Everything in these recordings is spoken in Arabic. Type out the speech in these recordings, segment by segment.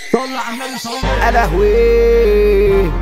صلى على النبي صلى الله عليه وسلم. ألهوي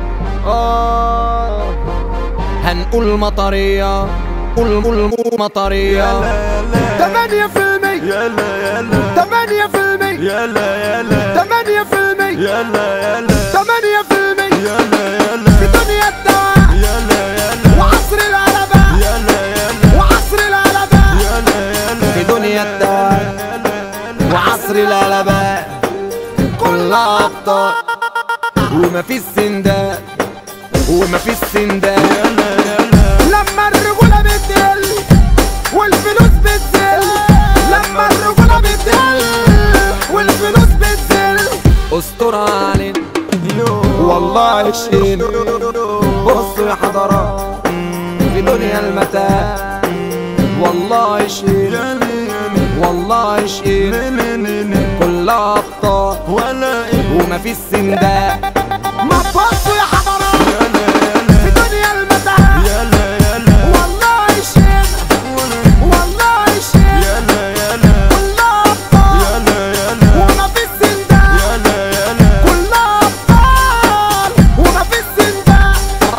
هنقول مطرية، قول مطرية. 8% يلا 8% يلا 8% يلا 8% يلا في دنيا الدواء وعصر الغلبة وعصر الغلبة في دنيا الدواء وعصر الغلبة كلها أبطال وما في السندان وما في السندان. لما الرجولة بتقل والفلوس بتزل، لما الرجولة بتقل والفلوس بتزل، استرها علينا والله شيل. بصوا يا حضرات في دنيا المتاع والله شيل والله شيل كلها أبطال وما في السندان. ما تبصوا يا حضرات في دنيا المتاع والله شيل والله شيل كلها أبطال وما في السندان كلها أبطال وما في السندان.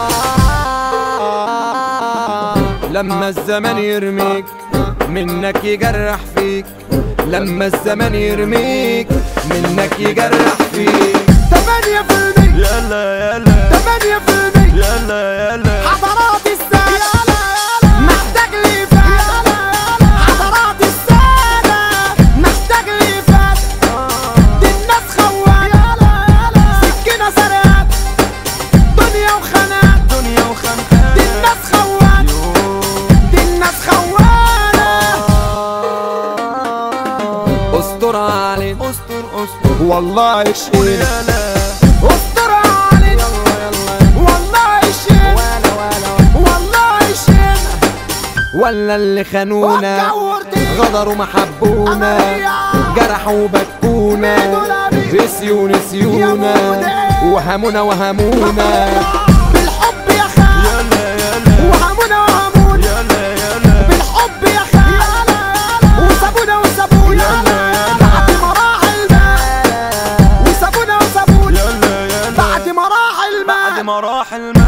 لما الزمن يرميك منك يجرح فيك، لما الزمن يرميك منك يجرح فيك. 8% يلا 8% يلا حضرات السادة محتاج لي فات، حضرات السادة محتاج لي فات. دي الناس خوات سكينة سرقات دنيا وخنات دي الناس خوات دي الناس خوانة. استرها علينا والله شيل استر علينا والله شيل والله شيل. ولا اللي خانونا غدروا محبونا جرحوا وبكونا نسيونا وهمونا بالحب يا خال وهمونا بالحب يا خال وسابونا بعد مراحل وسابونا بعد مراحل